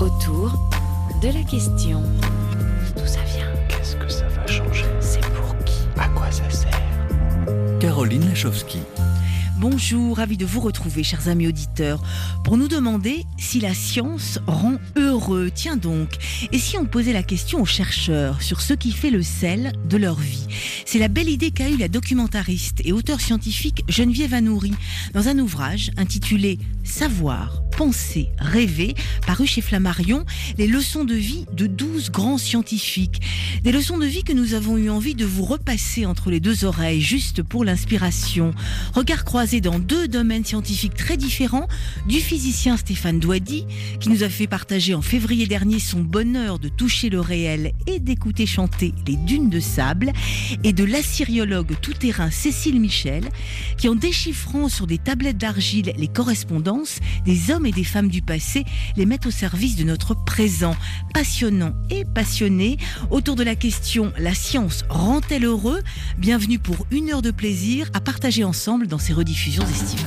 Autour de la question. D'où ça vient? Qu'est-ce que ça va changer? C'est pour qui? À quoi ça sert? Caroline Lachowski. Bonjour, ravi de vous retrouver, chers amis auditeurs, pour nous demander si la science rend heureux. Tiens donc, et si on posait la question aux chercheurs sur ce qui fait le sel de leur vie? C'est la belle idée qu'a eue la documentariste et auteure scientifique Geneviève Anoury dans un ouvrage intitulé « Savoir, penser, rêver », paru chez Flammarion, les leçons de vie de 12 grands scientifiques. Des leçons de vie que nous avons eu envie de vous repasser entre les deux oreilles, juste pour l'inspiration. Regard croisé dans deux domaines scientifiques très différents, du physicien Stéphane Douady, qui nous a fait partager en février dernier son bonheur de toucher le réel et d'écouter chanter les dunes de sable, et de l'assyriologue tout-terrain Cécile Michel, qui en déchiffrant sur des tablettes d'argile les correspondances des hommes et des femmes du passé, les met au service de notre présent. Passionnant et passionné, autour de la question « La science rend-elle heureux ?» Bienvenue pour une heure de plaisir à partager ensemble dans ces rediffusions estivales.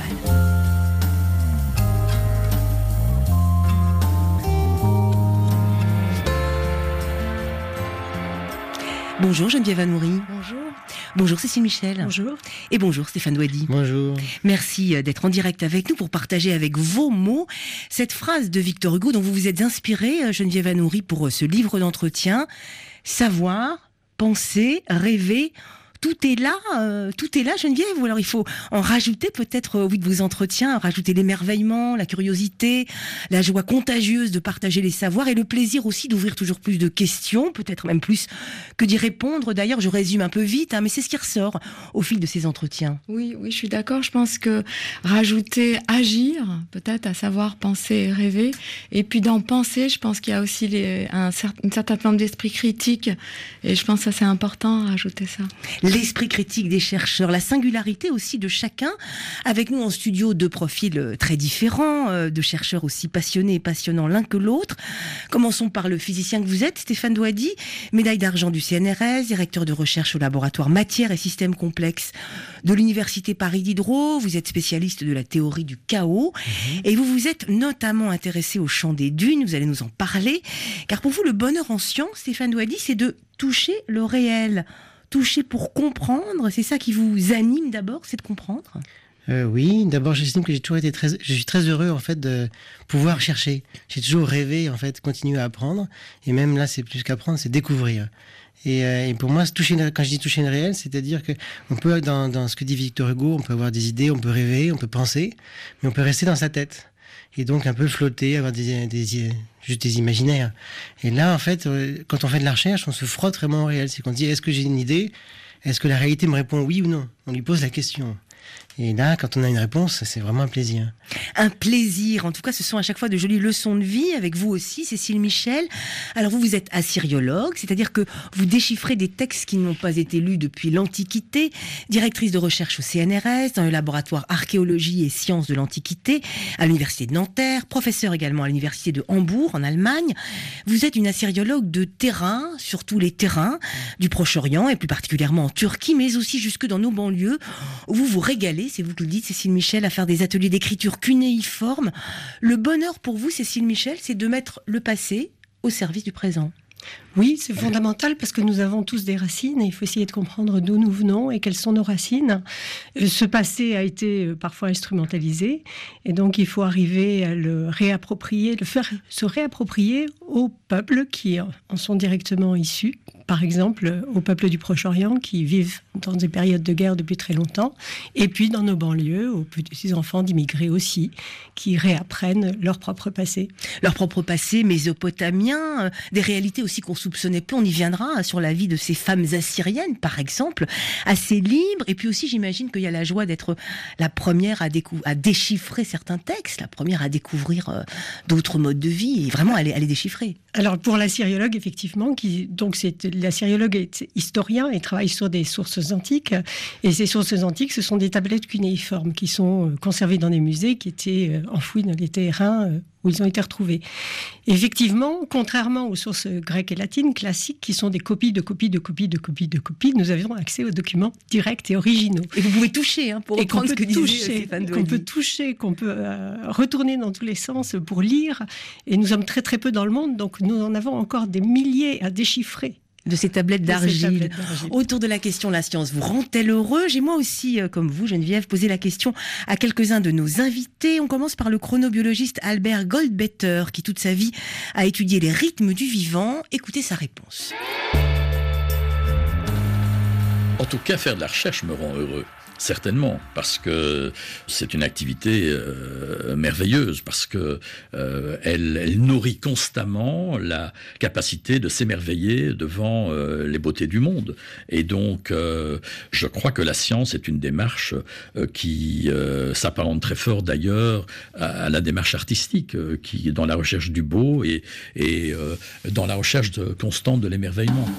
Bonjour Geneviève Anoury. Bonjour. Bonjour Cécile Michel. Bonjour. Et bonjour Stéphane Douady. Bonjour. Merci d'être en direct avec nous pour partager avec vos mots cette phrase de Victor Hugo dont vous vous êtes inspirée, Geneviève Anoury, pour ce livre d'entretien. Savoir, penser, rêver. Tout est là, Geneviève, ou alors il faut en rajouter peut-être, de vos entretiens, rajouter l'émerveillement, la curiosité, la joie contagieuse de partager les savoirs et le plaisir aussi d'ouvrir toujours plus de questions, peut-être même plus que d'y répondre. D'ailleurs, je résume un peu vite, mais c'est ce qui ressort au fil de ces entretiens. Oui, je suis d'accord. Je pense que rajouter agir, peut-être à savoir penser et rêver, et puis dans penser, je pense qu'il y a aussi une certaine forme d'esprit critique, et je pense que ça c'est important à rajouter ça. L'esprit critique des chercheurs, la singularité aussi de chacun. Avec nous en studio, deux profils très différents, de chercheurs aussi passionnés et passionnants l'un que l'autre. Commençons par le physicien que vous êtes, Stéphane Douady, médaille d'argent du CNRS, directeur de recherche au laboratoire Matières et Systèmes Complexes de l'Université Paris Diderot. Vous êtes spécialiste de la théorie du chaos. Et vous vous êtes notamment intéressé au champ des dunes, vous allez nous en parler. Car pour vous, le bonheur en science, Stéphane Douady, c'est de toucher le réel. Toucher pour comprendre, c'est ça qui vous anime d'abord, c'est de comprendre? Oui, d'abord j'estime que je suis très heureux en fait de pouvoir chercher. J'ai toujours rêvé en fait, continuer à apprendre, et même là c'est plus qu'apprendre, c'est découvrir. Et pour moi, quand je dis toucher le réel, c'est-à-dire que on peut, dans ce que dit Victor Hugo, on peut avoir des idées, on peut rêver, on peut penser, mais on peut rester dans sa tête. Et donc un peu flotter, avoir juste des imaginaires. Et là, en fait, quand on fait de la recherche, on se frotte vraiment au réel. C'est qu'on dit, est-ce que j'ai une idée? Est-ce que la réalité me répond oui ou non? On lui pose la question. Et là, quand on a une réponse, c'est vraiment un plaisir. Un plaisir. En tout cas, ce sont à chaque fois de jolies leçons de vie avec vous aussi, Cécile Michel. Alors vous êtes assyriologue, c'est-à-dire que vous déchiffrez des textes qui n'ont pas été lus depuis l'Antiquité, directrice de recherche au CNRS, dans le laboratoire Archéologie et Sciences de l'Antiquité, à l'Université de Nanterre, professeur également à l'Université de Hambourg, en Allemagne. Vous êtes une assyriologue de terrain, sur tous les terrains du Proche-Orient, et plus particulièrement en Turquie, mais aussi jusque dans nos banlieues, où vous vous régalez, c'est vous qui le dites, Cécile Michel, à faire des ateliers d'écriture cunéiforme. Le bonheur pour vous, Cécile Michel, c'est de mettre le passé au service du présent. Oui, c'est fondamental parce que nous avons tous des racines et il faut essayer de comprendre d'où nous venons et quelles sont nos racines. Ce passé a été parfois instrumentalisé et donc il faut arriver à le réapproprier, le faire se réapproprier aux peuples qui en sont directement issus. Par exemple, aux peuples du Proche-Orient qui vivent dans des périodes de guerre depuis très longtemps, et puis dans nos banlieues, aux petits enfants d'immigrés aussi, qui réapprennent leur propre passé. Leur propre passé mésopotamien, des réalités aussi qu'on soupçonnait peu, on y viendra, sur la vie de ces femmes assyriennes, par exemple, assez libres, et puis aussi j'imagine qu'il y a la joie d'être la première à déchiffrer certains textes, la première à découvrir d'autres modes de vie, et vraiment à les déchiffrer. Alors pour l'assyriologue, effectivement, l'assyriologue est historien et travaille sur des sources antiques. Et ces sources antiques, ce sont des tablettes cunéiformes qui sont conservées dans des musées, qui étaient enfouies dans les terrains où ils ont été retrouvés. Et effectivement, contrairement aux sources grecques et latines classiques, qui sont des copies de copies de copies de copies de copies, nous avions accès aux documents directs et originaux. Et vous pouvez toucher, pour reprendre ce que disait Stéphane Douady. Qu'on peut toucher, qu'on peut retourner dans tous les sens pour lire. Et nous sommes très très peu dans le monde, donc nous en avons encore des milliers à déchiffrer. De ces tablettes d'argile. Autour de la question, la science vous rend-elle heureux? J'ai moi aussi, comme vous, Geneviève, posé la question à quelques-uns de nos invités. On commence par le chronobiologiste Albert Goldbetter, qui toute sa vie a étudié les rythmes du vivant. Écoutez sa réponse. En tout cas, faire de la recherche me rend heureux. Certainement, parce que c'est une activité merveilleuse, parce que elle nourrit constamment la capacité de s'émerveiller devant les beautés du monde. Et donc, je crois que la science est une démarche qui s'apparente très fort d'ailleurs à la démarche artistique, qui est dans la recherche du beau et dans la recherche constante de l'émerveillement.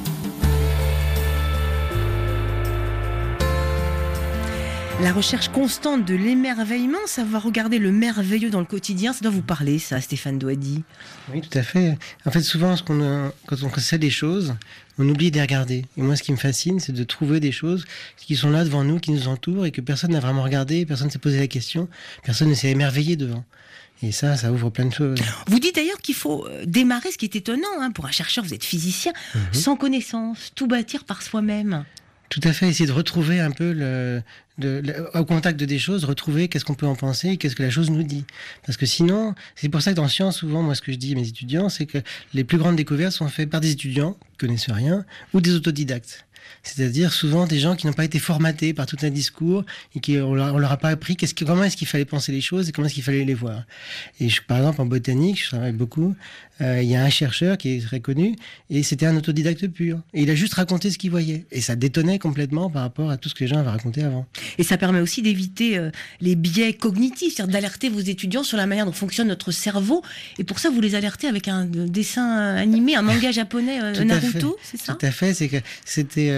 La recherche constante de l'émerveillement, savoir regarder le merveilleux dans le quotidien, ça doit vous parler, ça, Stéphane Douady? Oui, tout à fait. En fait, souvent, quand on sait des choses, on oublie de les regarder. Et moi, ce qui me fascine, c'est de trouver des choses qui sont là devant nous, qui nous entourent, et que personne n'a vraiment regardé, personne ne s'est posé la question, personne ne s'est émerveillé devant. Et ça ouvre plein de choses. Vous dites d'ailleurs qu'il faut démarrer, ce qui est étonnant, pour un chercheur, vous êtes physicien, sans connaissance, tout bâtir par soi-même. Tout à fait, essayer de retrouver un peu au contact de des choses, retrouver qu'est-ce qu'on peut en penser et qu'est-ce que la chose nous dit. Parce que sinon, c'est pour ça que dans science, souvent, moi, ce que je dis à mes étudiants, c'est que les plus grandes découvertes sont faites par des étudiants qui connaissent rien ou des autodidactes. C'est-à-dire souvent des gens qui n'ont pas été formatés par tout un discours et on leur a pas appris comment est-ce qu'il fallait penser les choses et comment est-ce qu'il fallait les voir. Et par exemple en botanique, je travaille beaucoup, il y a un chercheur qui est très connu et c'était un autodidacte pur. Et il a juste raconté ce qu'il voyait. Et ça détonnait complètement par rapport à tout ce que les gens avaient raconté avant. Et ça permet aussi d'éviter les biais cognitifs, c'est-à-dire d'alerter vos étudiants sur la manière dont fonctionne notre cerveau. Et pour ça, vous les alertez avec un dessin animé, un manga japonais, Naruto, c'est ça? Tout à fait, c'est que c'était...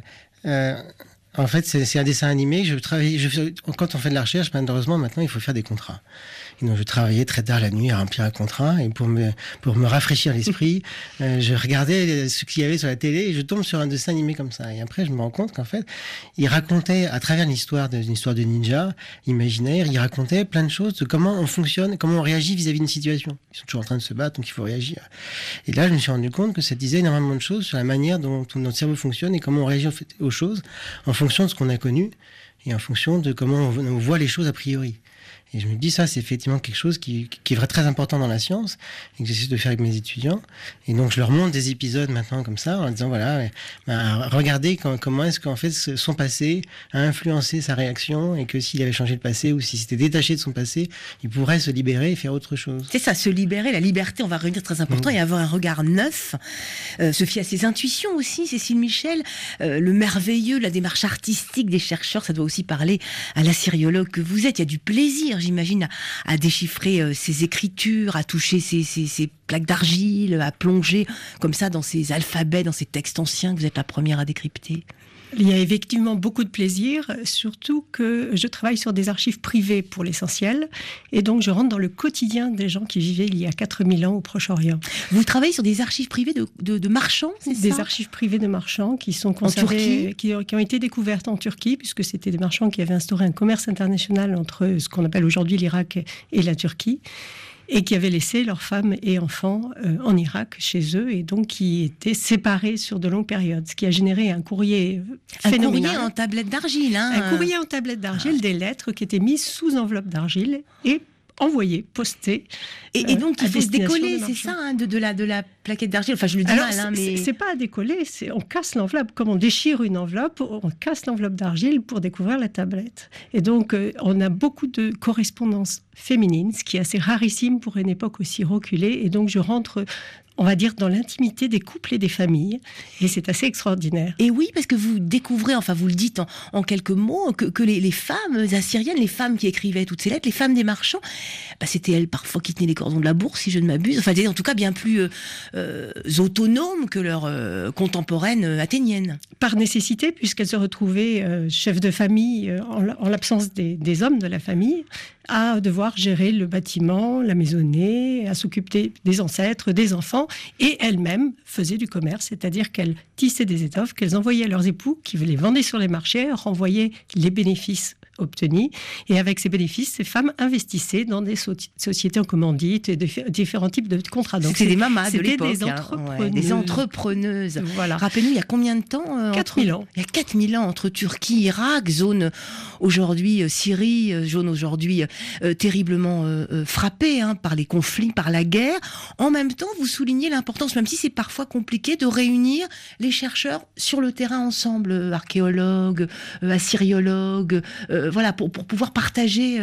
en fait, c'est un dessin animé. Quand on fait de la recherche, malheureusement, maintenant, il faut faire des contrats. Et donc, je travaillais très tard la nuit à remplir un contrat. Et pour me rafraîchir l'esprit, je regardais ce qu'il y avait sur la télé et je tombe sur un dessin animé comme ça. Et après, je me rends compte qu'en fait, il racontait, à travers une histoire de ninja imaginaire, il racontait plein de choses de comment on fonctionne, comment on réagit vis-à-vis d'une situation. Ils sont toujours en train de se battre, donc il faut réagir. Et là, je me suis rendu compte que ça disait énormément de choses sur la manière dont notre cerveau fonctionne et comment on réagit aux choses en fonction de ce qu'on a connu et en fonction de comment on voit les choses a priori. Et je me dis, ça, c'est effectivement quelque chose qui est très important dans la science et que j'essaie de faire avec mes étudiants. Et donc, je leur montre des épisodes maintenant comme ça, en disant, voilà, regardez comment est-ce qu'en fait, son passé a influencé sa réaction et que s'il avait changé le passé ou s'il s'était détaché de son passé, il pourrait se libérer et faire autre chose. C'est ça, se libérer, la liberté, on va revenir, très important, et avoir un regard neuf, se fier à ses intuitions aussi, Cécile Michel, le merveilleux, la démarche artistique des chercheurs, ça doit aussi parler à l'assyriologue que vous êtes. Il y a du plaisir, j'imagine, à déchiffrer ces écritures, à toucher ces plaques d'argile, à plonger comme ça dans ces alphabets, dans ces textes anciens que vous êtes la première à décrypter. Il y a effectivement beaucoup de plaisir, surtout que je travaille sur des archives privées pour l'essentiel, et donc je rentre dans le quotidien des gens qui vivaient il y a 4000 ans au Proche-Orient. Vous travaillez sur des archives privées de marchands, c'est ça ? Des archives privées de marchands qui sont conservées, qui ont été découvertes en Turquie, puisque c'était des marchands qui avaient instauré un commerce international entre ce qu'on appelle aujourd'hui l'Irak et la Turquie, et qui avaient laissé leurs femmes et enfants en Irak, chez eux, et donc qui étaient séparés sur de longues périodes, ce qui a généré un courrier phénoménal. Un courrier en tablette d'argile. Un courrier en tablette d'argile, des lettres qui étaient mises sous enveloppe d'argile et envoyées, postées. Et donc il faut se décoller, c'est ça, de la plaquette d'argile. Enfin, je le dis mal, mais c'est pas à décoller, on casse l'enveloppe. Comme on déchire une enveloppe, on casse l'enveloppe d'argile pour découvrir la tablette. Et donc, on a beaucoup de correspondances féminines, ce qui est assez rarissime pour une époque aussi reculée. Et donc, je rentre on va dire, dans l'intimité des couples et des familles. Et c'est assez extraordinaire. Et oui, parce que vous découvrez, enfin vous le dites en quelques mots, que les femmes assyriennes, les femmes qui écrivaient toutes ces lettres, les femmes des marchands, c'était elles parfois qui tenaient les cordons de la bourse, si je ne m'abuse. Enfin, en tout cas bien plus autonomes que leurs contemporaines athéniennes. Par nécessité, puisqu'elles se retrouvaient chefs de famille en l'absence des hommes de la famille, à devoir gérer le bâtiment, la maisonnée, à s'occuper des ancêtres, des enfants, et elles-mêmes faisaient du commerce, c'est-à-dire qu'elles tissaient des étoffes, qu'elles envoyaient à leurs époux, qui les vendaient sur les marchés, renvoyaient les bénéfices obtenus, et avec ces bénéfices, ces femmes investissaient dans des sociétés en commandite et différents types de contrats. Donc c'était des mamas de l'époque, des entrepreneuses. Des entrepreneuses. Voilà. Rappelez-nous, il y a combien de temps 4000 ans. Il y a 4000 ans entre Turquie, Irak, zone aujourd'hui Syrie, zone aujourd'hui terriblement frappée par les conflits, par la guerre. En même temps, vous soulignez l'importance, même si c'est parfois compliqué, de réunir les chercheurs sur le terrain ensemble, archéologues, assyriologues, voilà, pour pouvoir partager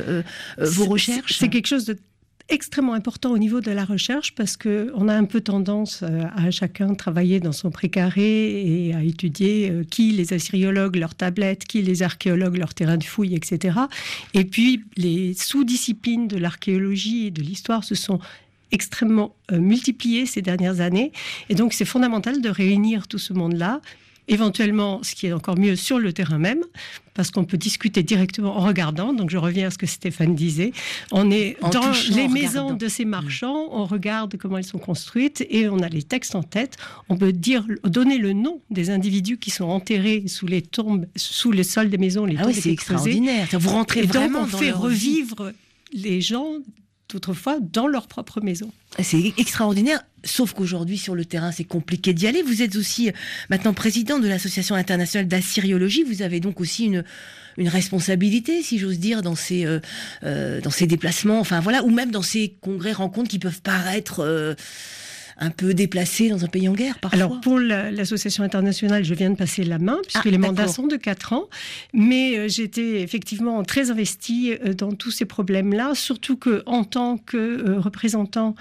vos recherches. C'est quelque chose de extrêmement important au niveau de la recherche parce qu'on a un peu tendance à chacun travailler dans son précaré et à étudier qui les assyriologues, leurs tablettes, qui les archéologues, leurs terrains de fouilles, etc. Et puis les sous-disciplines de l'archéologie et de l'histoire se sont extrêmement multipliées ces dernières années. Et donc c'est fondamental de réunir tout ce monde-là, éventuellement, ce qui est encore mieux, sur le terrain même, parce qu'on peut discuter directement en regardant. Donc je reviens à ce que Stéphane disait. On est dans les maisons de ces marchands, on regarde comment elles sont construites et on a les textes en tête. On peut donner le nom des individus qui sont enterrés sous les tombes, sous le sol des maisons. Les tombes c'est extraordinaire. Vous rentrez vraiment dans on fait revivre les gens d'autrefois dans leur propre maison. C'est extraordinaire, sauf qu'aujourd'hui, sur le terrain, c'est compliqué d'y aller. Vous êtes aussi maintenant président de l'Association internationale d'assyriologie. Vous avez donc aussi une responsabilité, si j'ose dire, dans ces déplacements, enfin voilà, ou même dans ces congrès, rencontres qui peuvent paraître un peu déplacés dans un pays en guerre, parfois. Alors, pour l'association internationale, je viens de passer la main, puisque les mandats sont de 4 ans. Mais j'étais effectivement très investie dans tous ces problèmes-là, surtout qu'en tant que représentant,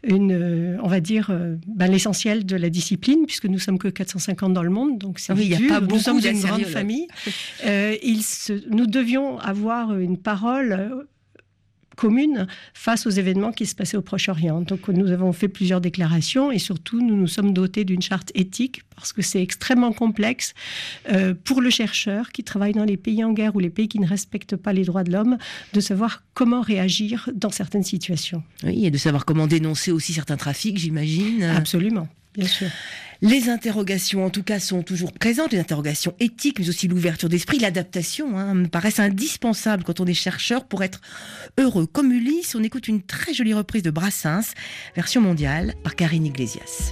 on va dire, l'essentiel de la discipline, puisque nous sommes que 450 dans le monde, donc c'est il n'y a pas beaucoup. Nous sommes une grande famille. Nous devions avoir une parole commune face aux événements qui se passaient au Proche-Orient. Donc nous avons fait plusieurs déclarations et surtout nous nous sommes dotés d'une charte éthique parce que c'est extrêmement complexe pour le chercheur qui travaille dans les pays en guerre ou les pays qui ne respectent pas les droits de l'homme de savoir comment réagir dans certaines situations. Oui, et de savoir comment dénoncer aussi certains trafics, j'imagine. Absolument, bien sûr. Les interrogations, en tout cas, sont toujours présentes, les interrogations éthiques, mais aussi l'ouverture d'esprit, l'adaptation, me paraissent indispensables quand on est chercheur pour être heureux. Comme Ulysse, on écoute une très jolie reprise de Brassens, version mondiale, par Karine Iglesias.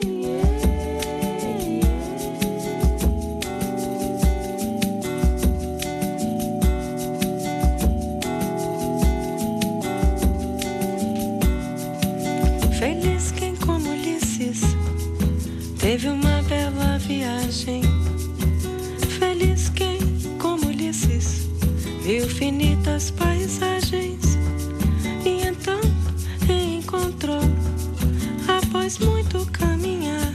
Feliz quem como Ulisses teve uma bela viagem. Feliz quem como Ulisses viu finitas paisagens e então encontrou, após muito caminhar,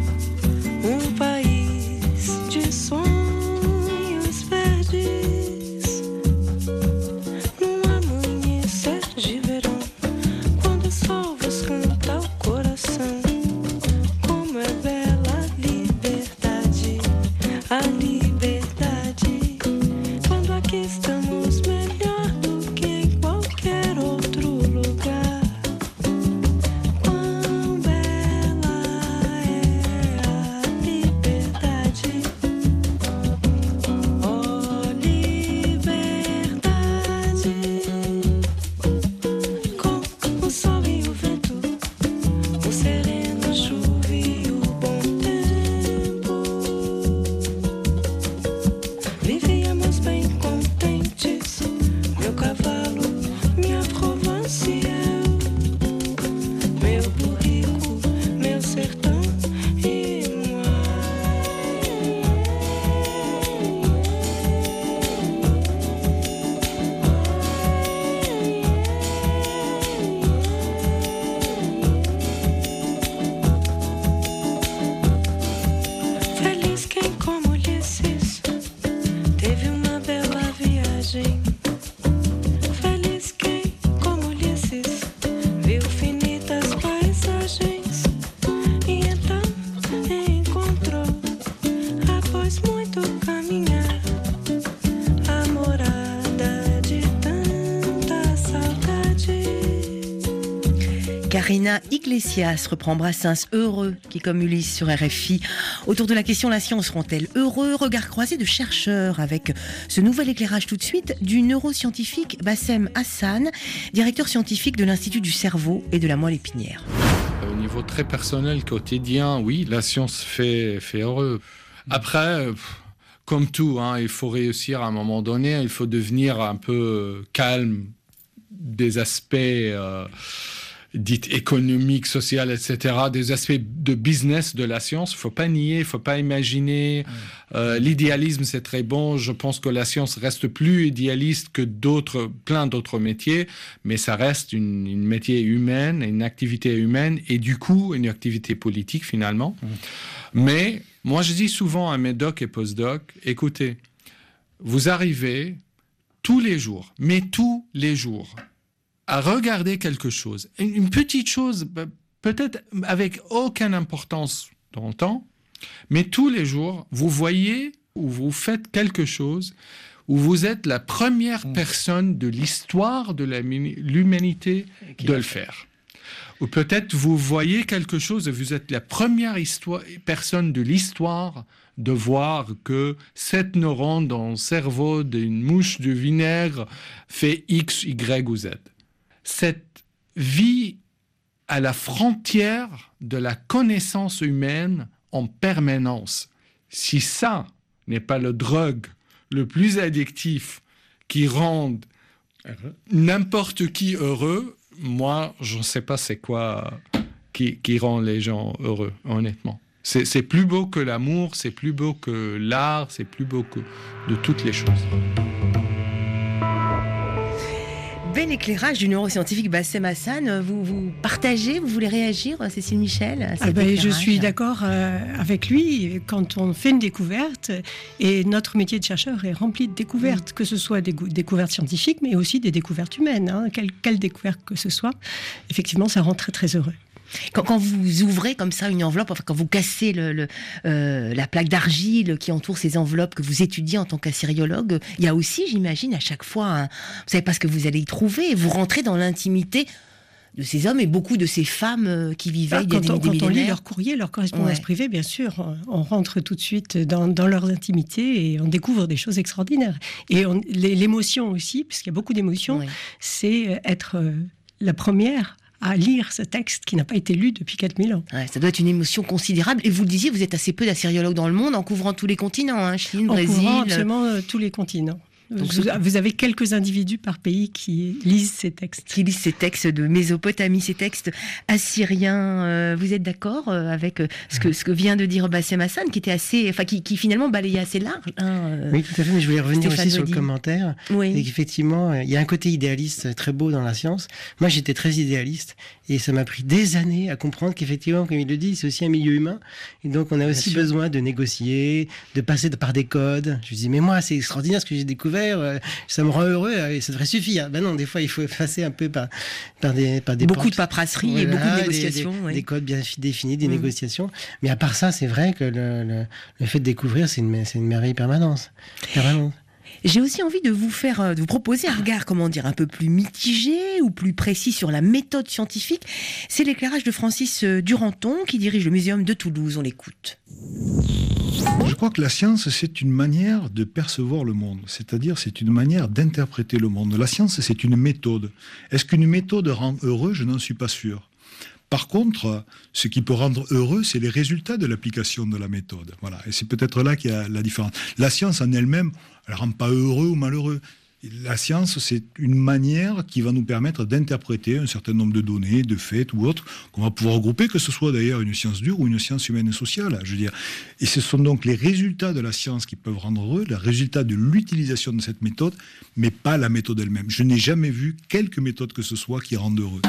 país de sonhos verdes. Num amanhecer de verão, quando o sol vos canta o coração, como é bela a Karina Iglesias reprend Brassens Heureux, qui comme Ulysse sur RFI. Autour de la question, la science rend-elle heureux? Regard croisé de chercheurs avec ce nouvel éclairage tout de suite du neuroscientifique Bassem Hassan, directeur scientifique de l'Institut du cerveau et de la moelle épinière. Au niveau très personnel, quotidien, oui, la science fait heureux. Après, comme tout, il faut réussir à un moment donné, il faut devenir un peu calme des aspects dits économiques, sociaux, etc., des aspects de business de la science. Il ne faut pas nier, il ne faut pas imaginer. L'idéalisme, c'est très bon. Je pense que la science reste plus idéaliste que plein d'autres métiers, mais ça reste une métier humaine, une activité humaine, et du coup, une activité politique, finalement. Mais moi, je dis souvent à mes docs et post-docs, écoutez, vous arrivez tous les jours, à regarder quelque chose, une petite chose, peut-être avec aucune importance dans le temps, mais tous les jours, vous voyez ou vous faites quelque chose où vous êtes la première personne de l'histoire de l'humanité de le faire. Ou peut-être vous voyez quelque chose et vous êtes la première personne de l'histoire de voir que 7 neurones dans le cerveau d'une mouche de vinaigre fait X, Y ou Z. Cette vie à la frontière de la connaissance humaine en permanence, si ça n'est pas le drogue le plus addictif qui rend n'importe qui heureux, moi, je ne sais pas c'est quoi qui rend les gens heureux, honnêtement. C'est plus beau que l'amour, c'est plus beau que l'art, c'est plus beau que de toutes les choses. Bel éclairage du neuroscientifique Bassem Hassan. Vous partagez, vous voulez réagir, Cécile Michel? Je suis d'accord avec lui. Quand on fait une découverte, et notre métier de chercheur est rempli de découvertes, que ce soit des découvertes scientifiques, mais aussi des découvertes humaines. Quelle découverte que ce soit, effectivement, ça rend très très heureux. Quand vous ouvrez comme ça une enveloppe, enfin quand vous cassez la plaque d'argile qui entoure ces enveloppes que vous étudiez en tant qu'assyriologue, il y a aussi, j'imagine, à chaque fois, vous savez pas ce que vous allez y trouver, et vous rentrez dans l'intimité de ces hommes et beaucoup de ces femmes qui vivaient il y a des millénaires. Quand on lit leur courrier, leur correspondance privée, bien sûr, on rentre tout de suite dans leurs intimités et on découvre des choses extraordinaires. Et l'émotion aussi, parce qu'il y a beaucoup d'émotions, c'est être la première à lire ce texte qui n'a pas été lu depuis 4000 ans. Ouais, ça doit être une émotion considérable. Et vous le disiez, vous êtes assez peu d'assyriologues dans le monde, en couvrant tous les continents, Chine, Brésil... En couvrant absolument tous les continents. Donc, vous avez quelques individus par pays qui lisent ces textes. Qui lisent ces textes de Mésopotamie, ces textes assyriens. Vous êtes d'accord avec ce que vient de dire Bassem Hassan, qui était assez, qui finalement balayait assez large. Oui, tout à fait. Mais je voulais revenir aussi sur le commentaire. Oui. Et qu'effectivement, il y a un côté idéaliste très beau dans la science. Moi, j'étais très idéaliste, et ça m'a pris des années à comprendre qu'effectivement, comme il le dit, c'est aussi un milieu humain. Et donc, on a aussi besoin de négocier, de passer par des codes. Je me dis, mais moi, c'est extraordinaire ce que j'ai découvert. Ça me rend heureux et ça devrait suffire. Ben non, des fois il faut passer un peu par des beaucoup de paperasserie et beaucoup de négociations, des codes bien définis, des négociations. Mais à part ça, c'est vrai que le fait de découvrir, c'est une merveille permanente. J'ai aussi envie de vous proposer un regard, un peu plus mitigé ou plus précis sur la méthode scientifique. C'est l'éclairage de Francis Duranton, qui dirige le Muséum de Toulouse. On l'écoute. Je crois que la science, c'est une manière de percevoir le monde. C'est-à-dire, c'est une manière d'interpréter le monde. La science, c'est une méthode. Est-ce qu'une méthode rend heureux? Je n'en suis pas sûr. Par contre, ce qui peut rendre heureux, c'est les résultats de l'application de la méthode. Voilà. Et c'est peut-être là qu'il y a la différence. La science en elle-même, elle ne rend pas heureux ou malheureux. La science, c'est une manière qui va nous permettre d'interpréter un certain nombre de données, de faits ou autres, qu'on va pouvoir regrouper, que ce soit d'ailleurs une science dure ou une science humaine et sociale. Je veux dire. Et ce sont donc les résultats de la science qui peuvent rendre heureux, les résultats de l'utilisation de cette méthode, mais pas la méthode elle-même. Je n'ai jamais vu quelque méthode que ce soit qui rende heureux.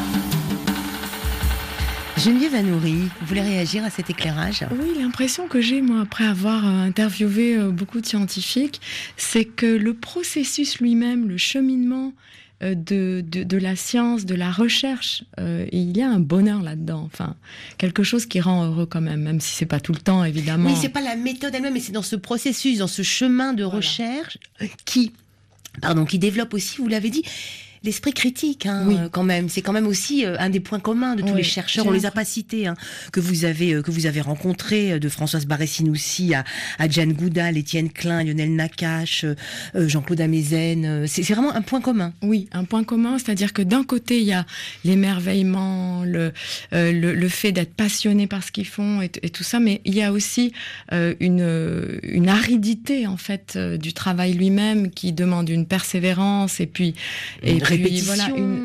Geneviève Anouri, vous voulez réagir à cet éclairage? Oui, l'impression que j'ai, moi, après avoir interviewé beaucoup de scientifiques, c'est que le processus lui-même, le cheminement de la science, de la recherche, il y a un bonheur là-dedans. Enfin, quelque chose qui rend heureux quand même si c'est pas tout le temps, évidemment. Oui, c'est pas la méthode elle-même, mais c'est dans ce processus, dans ce chemin de recherche qui développe aussi, vous l'avez dit, l'esprit critique, hein, Oui. quand même. C'est quand même aussi un des points communs de tous Oui, les chercheurs. j'ai On les a pas cités, hein, que vous avez rencontrés, de Françoise Barré-Sinoussi à Jane Goodall, Étienne Klein, Lionel Nakache, Jean-Claude Amezen. C'est vraiment un point commun. Oui, un point commun, c'est-à-dire que d'un côté, il y a l'émerveillement, le fait d'être passionné par ce qu'ils font et tout ça, mais il y a aussi une aridité, en fait, du travail lui-même qui demande une persévérance et puis Répétition,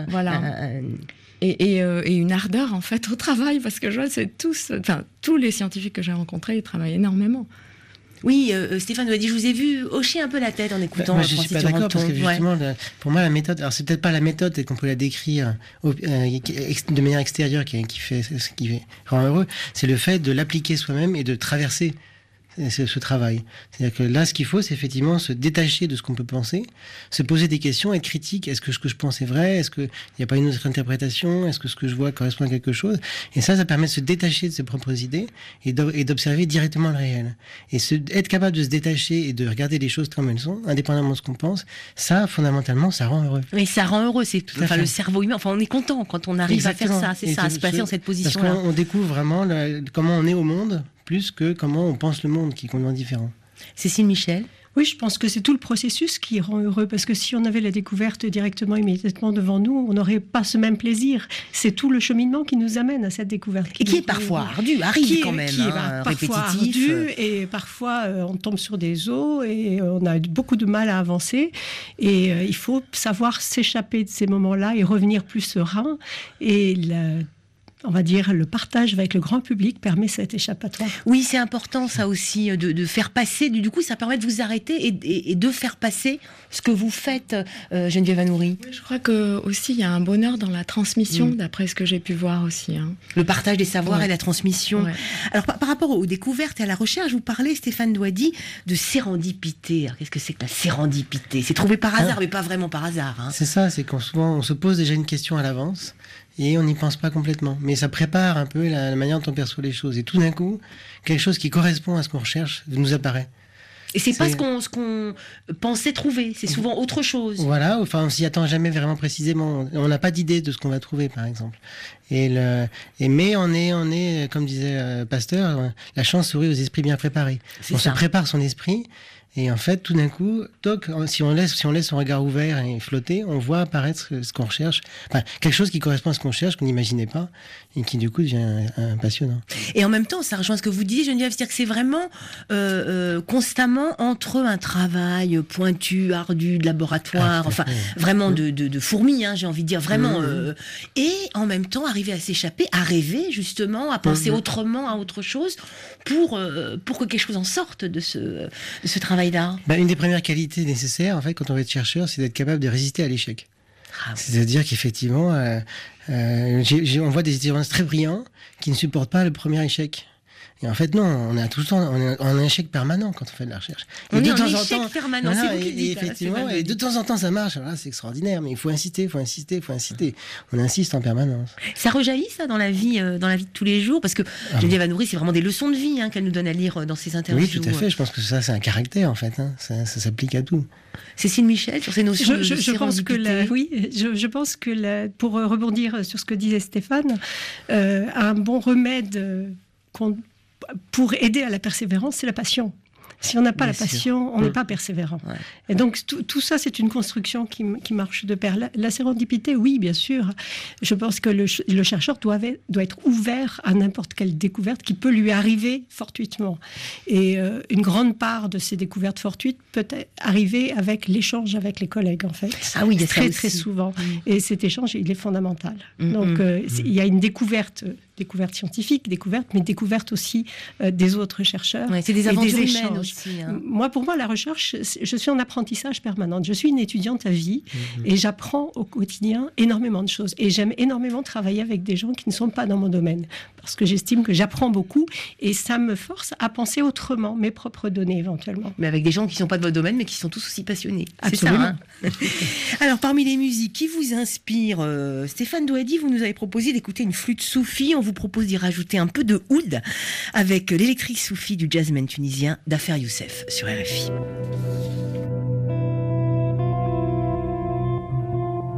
et une ardeur, en fait, au travail, parce que je vois, tous les scientifiques que j'ai rencontrés, ils travaillent énormément. Oui, Stéphane nous a dit, je vous ai vu hocher un peu la tête en écoutant. Moi, je suis pas d'accord parce que justement, pour moi, la méthode, alors c'est peut-être pas la méthode telle qu'on peut la décrire de manière extérieure qui rend heureux, c'est le fait de l'appliquer soi-même et de traverser ce travail. C'est-à-dire que là, ce qu'il faut, c'est effectivement se détacher de ce qu'on peut penser, se poser des questions, être critique. Est-ce que ce que je pense est vrai? Est-ce qu'il n'y a pas une autre interprétation? Est-ce que ce que je vois correspond à quelque chose? Et ça permet de se détacher de ses propres idées et d'observer directement le réel. Et être capable de se détacher et de regarder les choses comme elles sont, indépendamment de ce qu'on pense, ça, fondamentalement, ça rend heureux. Oui, ça rend heureux. C'est le cerveau humain. Enfin, on est content quand on arrive Exactement. à faire ça. C'est ça, à se placer dans cette position-là. Parce qu'on découvre vraiment comment on est au monde, plus que comment on pense le monde, qui est complètement différent. Cécile Michel? Oui, je pense que c'est tout le processus qui rend heureux, parce que si on avait la découverte directement, immédiatement devant nous, on n'aurait pas ce même plaisir. C'est tout le cheminement qui nous amène à cette découvette. Et qui est parfois ardu, quand même, qui est parfois ardu, et parfois on tombe sur des os, et on a beaucoup de mal à avancer. Et il faut savoir s'échapper de ces moments-là et revenir plus serein. Et on va dire, le partage avec le grand public permet cet échappatoire. Oui, c'est important, ça aussi, de faire passer. Du coup, ça permet de vous arrêter et de faire passer ce que vous faites, Geneviève Anoury. Oui, je crois que aussi il y a un bonheur dans la transmission, d'après ce que j'ai pu voir aussi. Hein. Le partage des savoirs et la transmission. Ouais. Alors, par rapport aux découvertes et à la recherche, vous parlez, Stéphane Douady, de sérendipité. Alors, qu'est-ce que c'est que la sérendipité? C'est trouvé par hasard, mais pas vraiment par hasard. Hein. C'est ça, c'est souvent on se pose déjà une question à l'avance et on n'y pense pas complètement. Mais ça prépare un peu la manière dont on perçoit les choses. Et tout d'un coup, quelque chose qui correspond à ce qu'on recherche nous apparaît. Et c'est pas ce qu'on pensait trouver, c'est souvent autre chose. Voilà, enfin on s'y attend jamais vraiment précisément. On n'a pas d'idée de ce qu'on va trouver, par exemple. Mais on est, comme disait Pasteur, la chance sourit aux esprits bien préparés. On se prépare son esprit. Et en fait, tout d'un coup, si on laisse son regard ouvert et flotter, on voit apparaître ce qu'on recherche. Enfin, quelque chose qui correspond à ce qu'on cherche, qu'on n'imaginait pas, et qui du coup devient passionnant. Et en même temps, ça rejoint ce que vous disiez, Geneviève, c'est-à-dire que c'est vraiment constamment entre un travail pointu, ardu, de laboratoire, vraiment de fourmis, hein, j'ai envie de dire, vraiment. Et en même temps, arriver à s'échapper, à rêver, justement, à penser autrement à autre chose, pour que quelque chose en sorte de ce travail. Une des premières qualités nécessaires, en fait, quand on va être chercheur, c'est d'être capable de résister à l'échec. C'est-à-dire qu'effectivement, on voit des étudiants très brillants qui ne supportent pas le premier échec. Et en fait, non, on est tout le temps en échec permanent quand on fait de la recherche. On est en échec permanent, c'est vous qui le dites. Effectivement, et de temps en temps, ça marche. Voilà, c'est extraordinaire, mais il faut insister. On insiste en permanence. Ça rejaillit, ça, dans la vie de tous les jours, parce que Geneviève Anoury, c'est vraiment des leçons de vie qu'elle nous donne à lire dans ses interviews. Oui, tout à fait. Je pense que ça, c'est un caractère, en fait. Hein. Ça s'applique à tout. Cécile Michel, sur ces notions de sérendipité. Je pense que pour rebondir sur ce que disait Stéphane, un bon remède pour aider à la persévérance, c'est la passion. Si on n'a pas la passion, on n'est pas persévérant. Ouais. Et donc, tout ça, c'est une construction qui marche de pair. La sérendipité, oui, bien sûr. Je pense que le chercheur doit être ouvert à n'importe quelle découverte qui peut lui arriver fortuitement. Et une grande part de ces découvertes fortuites peut arriver avec l'échange avec les collègues, en fait. Ah oui, très, très souvent. Et cet échange, il est fondamental. Donc, il y a une découverte scientifique, mais découverte aussi des autres chercheurs. Ouais, c'est des aventures humaines aussi. Pour moi, la recherche, je suis en apprentissage permanent. Je suis une étudiante à vie et j'apprends au quotidien énormément de choses. Et j'aime énormément travailler avec des gens qui ne sont pas dans mon domaine, parce que j'estime que j'apprends beaucoup et ça me force à penser autrement mes propres données éventuellement. Mais avec des gens qui ne sont pas de votre domaine, mais qui sont tous aussi passionnés. Absolument. C'est ça, Alors, parmi les musiques qui vous inspirent, Stéphane Douady, vous nous avez proposé d'écouter une flûte soufie. On vous propose d'y rajouter un peu de oud avec l'électrique soufie du jazzman tunisien Dafer Youssef sur RFI.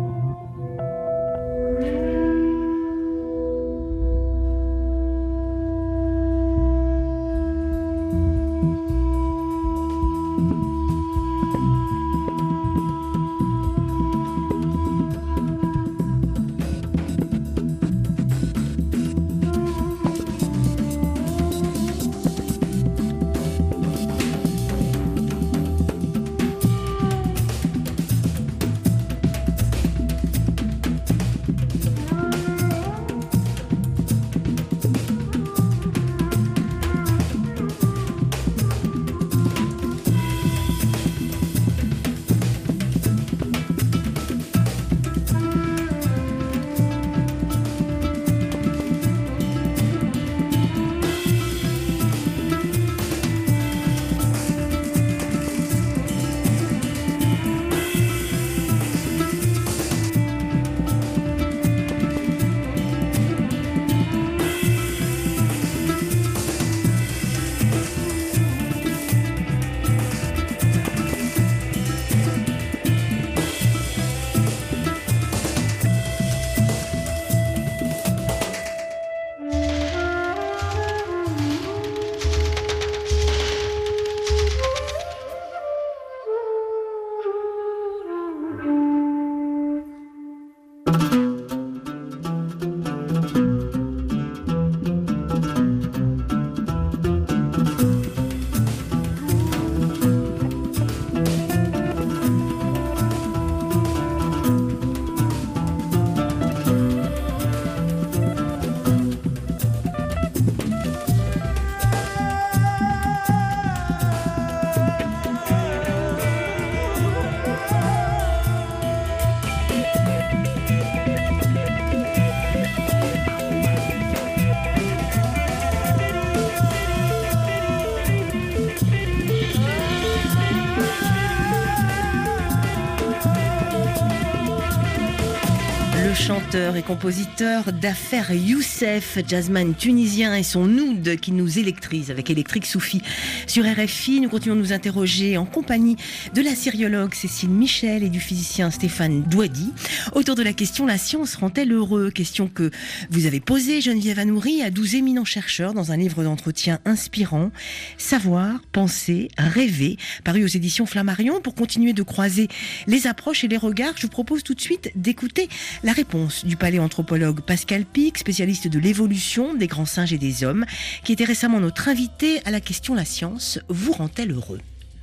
chanteur et compositeur d'Affaire Youssef, jazzman tunisien, et son oud qui nous électrise avec Électrique Soufi. Sur RFI, nous continuons de nous interroger en compagnie de la syriologue Cécile Michel et du physicien Stéphane Douadi autour de la question: la science rend-elle heureux? Question que vous avez posée, Geneviève Anouri, à 12 éminents chercheurs dans un livre d'entretien inspirant, Savoir, penser, rêver, paru aux éditions Flammarion. Pour continuer de croiser les approches et les regards, je vous propose tout de suite d'écouter la réponse du paléanthropologue Pascal Pic, spécialiste de l'évolution des grands singes et des hommes, qui était récemment notre invité à la question: la science vous rend-elle heureux?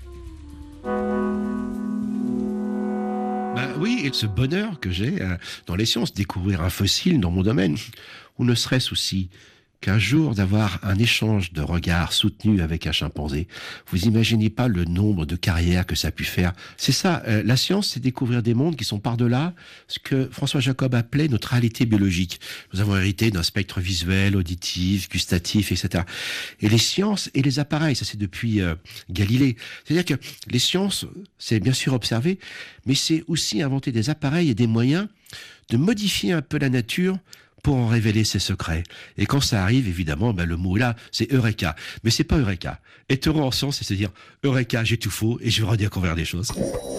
Oui, et ce bonheur que j'ai dans les sciences, découvrir un fossile dans mon domaine, ou ne serait-ce aussi qu'un jour d'avoir un échange de regards soutenu avec un chimpanzé. Vous imaginez pas le nombre de carrières que ça a pu faire. C'est ça, la science, c'est découvrir des mondes qui sont par-delà ce que François Jacob appelait notre réalité biologique. Nous avons hérité d'un spectre visuel, auditif, gustatif, etc. Et les sciences et les appareils, ça c'est depuis Galilée. C'est-à-dire que les sciences, c'est bien sûr observer, mais c'est aussi inventer des appareils et des moyens de modifier un peu la nature pour en révéler ses secrets. Et quand ça arrive, évidemment, le mot là, c'est Eureka. Mais c'est pas Eureka. Être heureux en science, c'est se dire Eureka, j'ai tout faux et je vais redécouvrir des choses.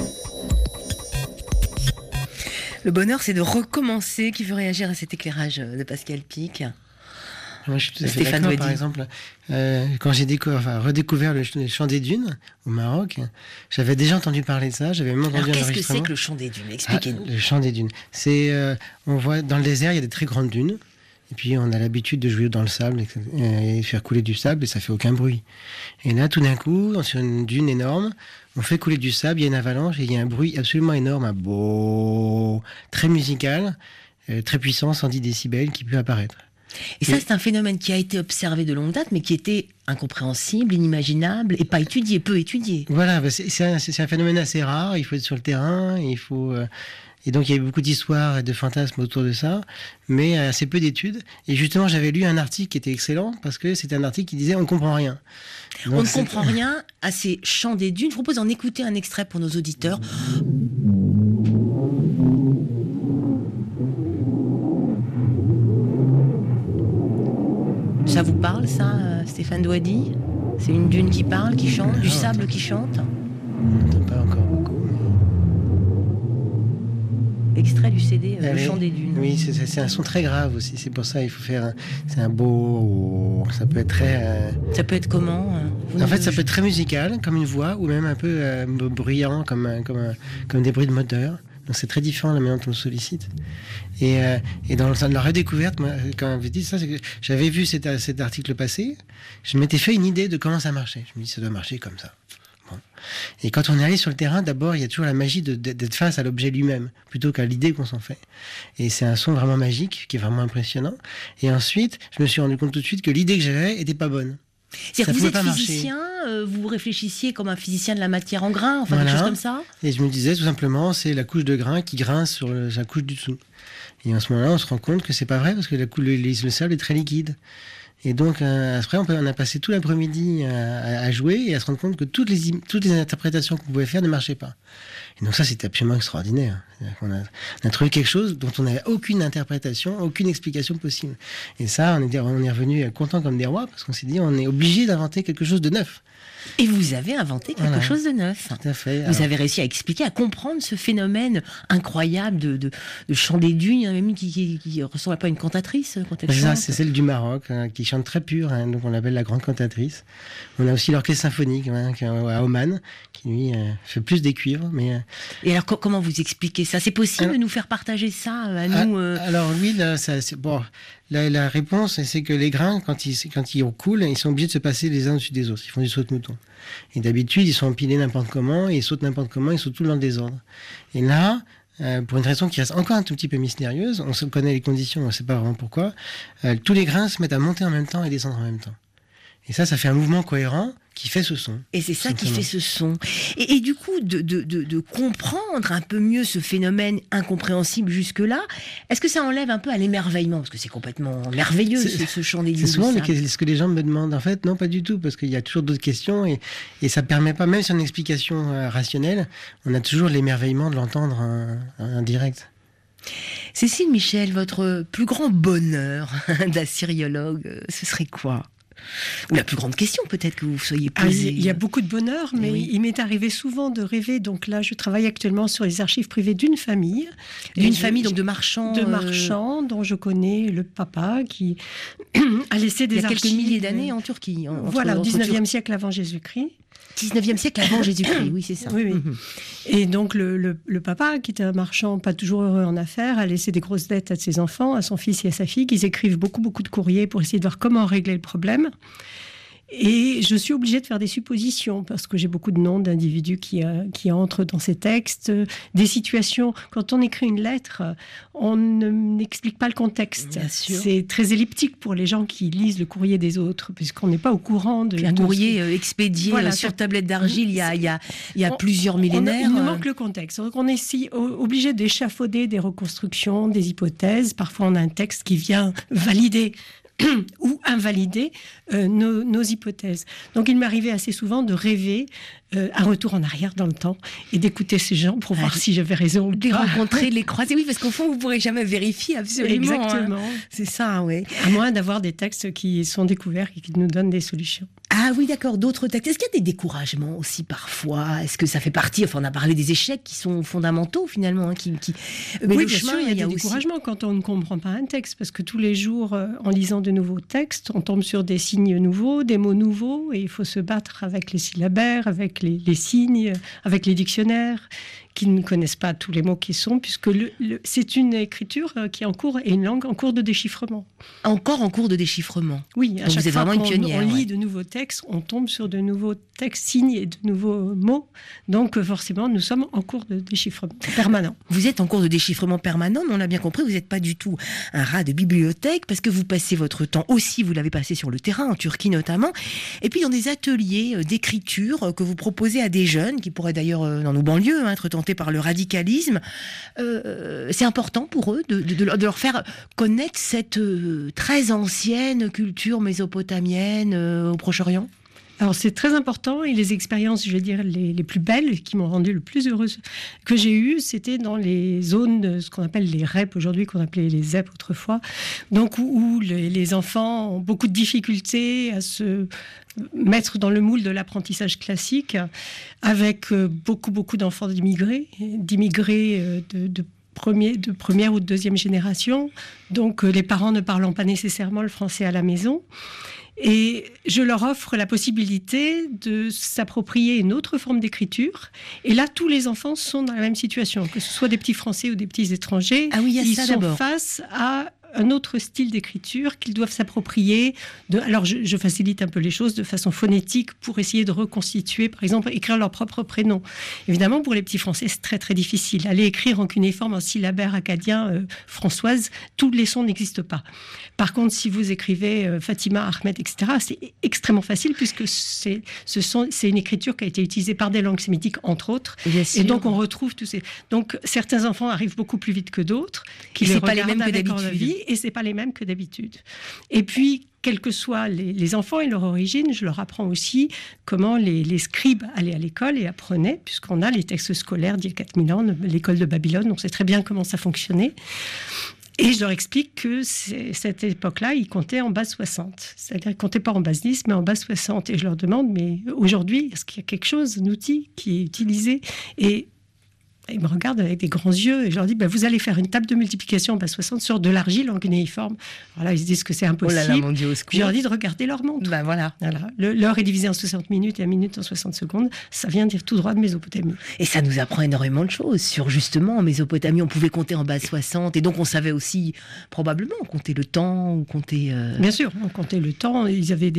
Le bonheur, c'est de recommencer. Qui veut réagir à cet éclairage de Pascal Pic? Moi, je suis tout à fait d'accord. Par exemple, quand j'ai redécouvert le chant des dunes au Maroc, j'avais déjà entendu parler de ça. J'avais même entendu un enregistrement. Qu'est-ce que c'est que le chant des dunes? Expliquez-nous. Le chant des dunes, c'est on voit dans le désert, il y a des très grandes dunes. Et puis on a l'habitude de jouer dans le sable et faire couler du sable et ça fait aucun bruit. Et là, tout d'un coup, sur une dune énorme, on fait couler du sable, il y a une avalanche et il y a un bruit absolument énorme, un beau, très musical, très puissant, 110 décibels, qui peut apparaître. Et ça, c'est un phénomène qui a été observé de longue date, mais qui était incompréhensible, inimaginable, et pas étudié, peu étudié. Voilà, c'est un phénomène assez rare, il faut être sur le terrain, et donc il y a eu beaucoup d'histoires et de fantasmes autour de ça, mais assez peu d'études. Et justement, j'avais lu un article qui était excellent, parce que c'était un article qui disait « on ne comprend rien ». On ne comprend rien à ces chants des dunes. Je vous propose d'en écouter un extrait pour nos auditeurs. Ça vous parle, ça, Stéphane Douadi? C'est une dune qui parle, qui chante, du sable qui chante? On n'entend pas encore beaucoup. Extrait du CD, Le chant des dunes. Oui, c'est un son très grave aussi. C'est pour ça il faut faire. C'est un beau. Ça peut être très. Ça peut être comment? En fait, ça peut être très musical, comme une voix, ou même un peu bruyant, comme des bruits de moteur. Donc c'est très différent la manière dont on le sollicite. Et dans la redécouverte, moi, quand vous dites ça, c'est que j'avais vu cet article passer, je m'étais fait une idée de comment ça marchait. Je me dis, ça doit marcher comme ça. Bon. Et quand on est allé sur le terrain, d'abord, il y a toujours la magie d'être face à l'objet lui-même, plutôt qu'à l'idée qu'on s'en fait. Et c'est un son vraiment magique, qui est vraiment impressionnant. Et ensuite, je me suis rendu compte tout de suite que l'idée que j'avais était pas bonne. C'est-à-dire que vous êtes physicien, vous réfléchissiez comme un physicien de la matière en grains, enfin quelque chose comme ça? Et je me disais tout simplement, c'est la couche de grains qui grince sur la couche du dessous. Et en ce moment-là, on se rend compte que c'est pas vrai, parce que le sable est très liquide. Et donc, après, on a passé tout l'après-midi à jouer et à se rendre compte que toutes les interprétations qu'on pouvait faire ne marchaient pas. Et donc ça, c'était absolument extraordinaire. On a trouvé quelque chose dont on n'avait aucune interprétation, aucune explication possible. Et ça, on est revenu content comme des rois, parce qu'on s'est dit, on est obligé d'inventer quelque chose de neuf. Et vous avez inventé quelque chose de neuf. Tout à fait. Vous avez réussi à expliquer, à comprendre ce phénomène incroyable de chant des dunes. Il y en a même qui ressemble pas à une cantatrice quand elle chante. C'est celle du Maroc, qui chante très pure, donc on l'appelle la grande cantatrice. On a aussi l'orchestre symphonique à Oman, qui lui fait plus des cuivres. Et alors comment vous expliquez ça? C'est possible de nous faire partager ça à nous Alors oui, là, c'est bon. La réponse, c'est que les grains, quand ils coulent, ils sont obligés de se passer les uns au-dessus des autres. Ils font du saute-mouton. Et d'habitude, ils sont empilés n'importe comment, et ils sautent n'importe comment, ils sautent tout dans le désordre. Et là, pour une raison qui reste encore un tout petit peu mystérieuse, on connaît les conditions, on ne sait pas vraiment pourquoi, tous les grains se mettent à monter en même temps et descendre en même temps. Et ça fait un mouvement cohérent qui fait ce son. Et c'est ça qui fait ce son. Et du coup, de comprendre un peu mieux ce phénomène incompréhensible jusque-là, est-ce que ça enlève un peu à l'émerveillement? Parce que c'est complètement merveilleux, ce chant des dunes. C'est souvent ce que les gens me demandent. En fait, non, pas du tout, parce qu'il y a toujours d'autres questions et ça ne permet pas, même sur une explication rationnelle, on a toujours l'émerveillement de l'entendre en direct. Cécile Michel, votre plus grand bonheur d'assyriologue, ce serait quoi ? Ou la plus grande question peut-être que vous soyez posée. Il y a beaucoup de bonheur, mais oui. il m'est arrivé souvent de rêver. Donc là, je travaille actuellement sur les archives privées d'une famille. Donc de marchands. De marchands dont je connais le papa qui a laissé des archives. Il y a quelques milliers d'années en Turquie. Voilà, au 19e siècle avant Jésus-Christ. 19e siècle avant Jésus-Christ, oui, c'est ça. Oui. Et donc, le papa, qui était un marchand pas toujours heureux en affaires, a laissé des grosses dettes à ses enfants, à son fils et à sa fille, qui écrivent beaucoup de courriers pour essayer de voir comment régler le problème. Et je suis obligée de faire des suppositions, parce que j'ai beaucoup de noms d'individus qui entrent dans ces textes, des situations. Quand on écrit une lettre, on n'explique pas le contexte. C'est très elliptique pour les gens qui lisent le courrier des autres, puisqu'on n'est pas au courant de... Un courrier expédié sur tablette d'argile il y a plusieurs millénaires. Il nous manque le contexte. Donc on est obligé d'échafauder des reconstructions, des hypothèses. Parfois on a un texte qui vient valider ou invalider nos hypothèses. Donc il m'arrivait assez souvent de rêver un retour en arrière dans le temps et d'écouter ces gens pour voir si j'avais raison ou pas. Les rencontrer, les croiser, oui, parce qu'au fond, vous ne pourrez jamais vérifier absolument. Exactement. C'est ça, oui. À moins d'avoir des textes qui sont découverts et qui nous donnent des solutions. Ah oui, d'accord, d'autres textes. Est-ce qu'il y a des découragements aussi parfois ? Est-ce que ça fait partie, on a parlé des échecs qui sont fondamentaux finalement. Mais oui, bien sûr, il y a des découragements quand on ne comprend pas un texte, parce que tous les jours, en lisant de nouveaux textes, on tombe sur des signes nouveaux, des mots nouveaux, et il faut se battre avec les syllabaires, avec les signes, avec les dictionnaires, qui ne connaissent pas tous les mots qui sont, puisque c'est une écriture qui est en cours, et une langue en cours de déchiffrement. Encore en cours de déchiffrement. Oui, à donc chaque vous êtes fois vraiment une pionnière. On lit de nouveaux textes, on tombe sur de nouveaux textes, signes et de nouveaux mots. Donc forcément, nous sommes en cours de déchiffrement permanent. Vous êtes en cours de déchiffrement permanent, mais on l'a bien compris, vous n'êtes pas du tout un rat de bibliothèque, parce que vous passez votre temps aussi, vous l'avez passé sur le terrain, en Turquie notamment, et puis dans des ateliers d'écriture que vous proposez à des jeunes, qui pourraient d'ailleurs, dans nos banlieues, être tentés par le radicalisme. C'est important pour eux de leur faire connaître cette très ancienne culture mésopotamienne au Proche-Orient. Alors c'est très important, et les expériences, je veux dire, les plus belles, qui m'ont rendue le plus heureuse que j'ai eues, c'était dans les zones de ce qu'on appelle les REP aujourd'hui, qu'on appelait les ZEP autrefois, donc où les enfants ont beaucoup de difficultés à se mettre dans le moule de l'apprentissage classique, avec beaucoup d'enfants d'immigrés de première ou de deuxième génération, donc les parents ne parlant pas nécessairement le français à la maison. Et je leur offre la possibilité de s'approprier une autre forme d'écriture. Et là, tous les enfants sont dans la même situation, que ce soit des petits Français ou des petits étrangers. Ah oui, ils sont face à un autre style d'écriture qu'ils doivent s'approprier. Alors, je facilite un peu les choses de façon phonétique pour essayer de reconstituer, par exemple, écrire leur propre prénom. Évidemment, pour les petits Français, c'est très, très difficile. Aller écrire en cunéiforme, en syllabaire acadien, Françoise, tous les sons n'existent pas. Par contre, si vous écrivez Fatima, Ahmed, etc., c'est extrêmement facile, puisque c'est une écriture qui a été utilisée par des langues sémitiques, entre autres. Et donc, on retrouve tous ces... Donc, certains enfants arrivent beaucoup plus vite que d'autres, qui les regardent avec envie, et c'est pas les mêmes que d'habitude. Et puis, quels que soient les enfants et leur origine, je leur apprends aussi comment les scribes allaient à l'école et apprenaient, puisqu'on a les textes scolaires d'il y a 4000 ans, l'école de Babylone, on sait très bien comment ça fonctionnait. Et je leur explique que cette époque-là, ils comptaient en base 60. C'est-à-dire qu'ils ne comptaient pas en base 10, mais en base 60. Et je leur demande, mais aujourd'hui, est-ce qu'il y a quelque chose, un outil qui est utilisé ? Et ils me regardent avec des grands yeux et je leur dis, vous allez faire une table de multiplication en base 60 sur de l'argile en cunéiforme. Alors là, ils se disent que c'est impossible. Oh là là, mon Dieu, au secours. Je leur dis de regarder leur montre. Voilà. L'heure est divisée en 60 minutes et la minute en 60 secondes. Ça vient dire tout droit de Mésopotamie. Et ça nous apprend énormément de choses sur, justement, en Mésopotamie, on pouvait compter en base 60 et donc on savait aussi, probablement, compter le temps ou compter... Bien sûr, on comptait le temps. Ils avaient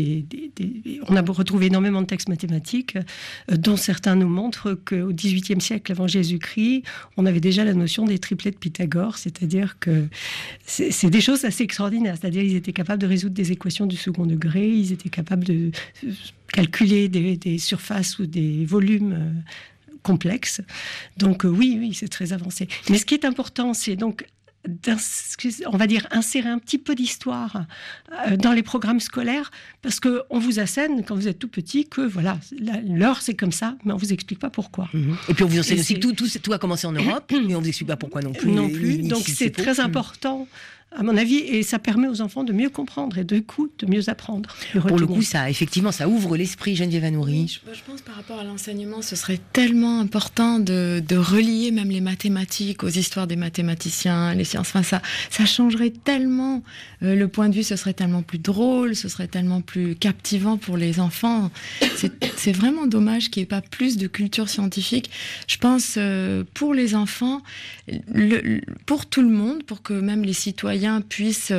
on a retrouvé énormément de textes mathématiques, dont certains nous montrent qu'au XVIIIe siècle avant Jésus-Christ, on avait déjà la notion des triplets de Pythagore, c'est-à-dire que c'est des choses assez extraordinaires. C'est-à-dire qu'ils étaient capables de résoudre des équations du second degré, ils étaient capables de calculer des surfaces ou des volumes complexes. Donc oui, c'est très avancé. Mais ce qui est important, c'est donc on va dire, insérer un petit peu d'histoire dans les programmes scolaires, parce qu'on vous assène, quand vous êtes tout petit, que voilà, l'heure c'est comme ça, mais on vous explique pas pourquoi. Et puis on vous enseigne aussi que tout a commencé en Europe, mais on vous explique pas pourquoi non plus. Donc c'est très important, à mon avis, et ça permet aux enfants de mieux comprendre et de mieux apprendre. Pour le coup, ça ouvre l'esprit, Geneviève Anoury. Oui, je pense par rapport à l'enseignement, ce serait tellement important de relier même les mathématiques aux histoires des mathématiciens, les sciences. Enfin, ça changerait tellement le point de vue, ce serait tellement plus drôle, ce serait tellement plus captivant pour les enfants. C'est vraiment dommage qu'il n'y ait pas plus de culture scientifique. Je pense pour les enfants, pour tout le monde, pour que même les citoyens puissent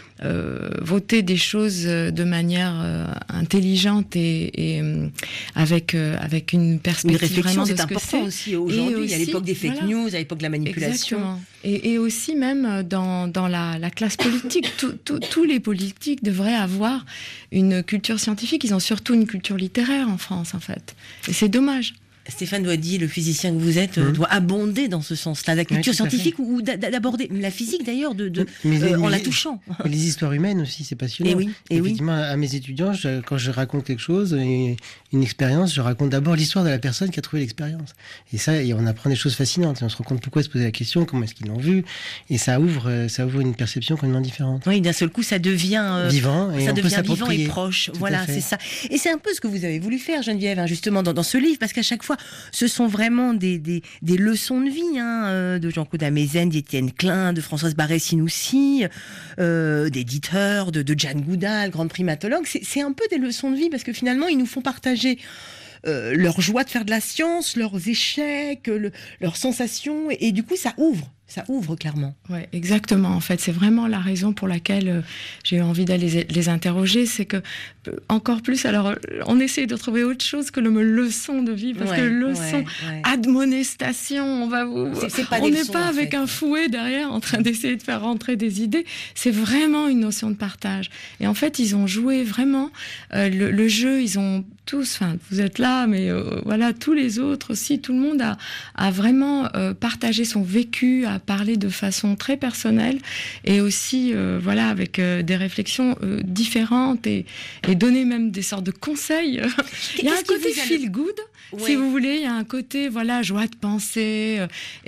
voter des choses de manière intelligente et avec une perspective. Une réflexion, vraiment de c'est ce que important aussi aujourd'hui, à l'époque des fake news, à l'époque de la manipulation. Exactement. Et aussi même dans la classe politique, tous les politiques devraient avoir une culture scientifique. Ils ont surtout une culture littéraire en France, en fait. Et c'est dommage. Stéphane Douady, le physicien que vous êtes, doit abonder dans ce sens-là, la culture scientifique ou d'aborder la physique d'ailleurs en la touchant. Les histoires humaines aussi, c'est passionnant. Effectivement, à mes étudiants, quand je raconte quelque chose, une expérience, je raconte d'abord l'histoire de la personne qui a trouvé l'expérience. Et ça, on apprend des choses fascinantes. On se rend compte pourquoi se poser la question, comment est-ce qu'ils l'ont vu, et ça ouvre une perception complètement différente. Oui, d'un seul coup, ça devient vivant, et ça devient vivant et proche. Voilà, c'est ça. Et c'est un peu ce que vous avez voulu faire, Geneviève, justement, dans ce livre, parce qu'à chaque fois, ce sont vraiment des leçons de vie, de Jean-Claude Amezen, d'Étienne Klein, de Françoise Barré-Sinoussi, d'éditeurs, de Jane Goodall, grande primatologue. C'est un peu des leçons de vie parce que finalement, ils nous font partager leur joie de faire de la science, leurs échecs, leurs sensations, et du coup, ça ouvre clairement. Ouais, exactement. En fait, c'est vraiment la raison pour laquelle j'ai eu envie d'aller les interroger. C'est que, encore plus, alors, on essaie de trouver autre chose que le mot leçon de vie, parce que leçon, admonestation, on n'est pas avec un fouet derrière en train d'essayer de faire rentrer des idées. C'est vraiment une notion de partage. Et en fait, ils ont joué vraiment le jeu. Ils ont tous, enfin, vous êtes là, mais voilà, tous les autres aussi, tout le monde a vraiment partagé son vécu, a parlé de façon très personnelle et aussi voilà, avec des réflexions différentes et donner même des sortes de conseils. Il y a un côté feel good, si vous voulez, il y a un côté voilà, joie de penser,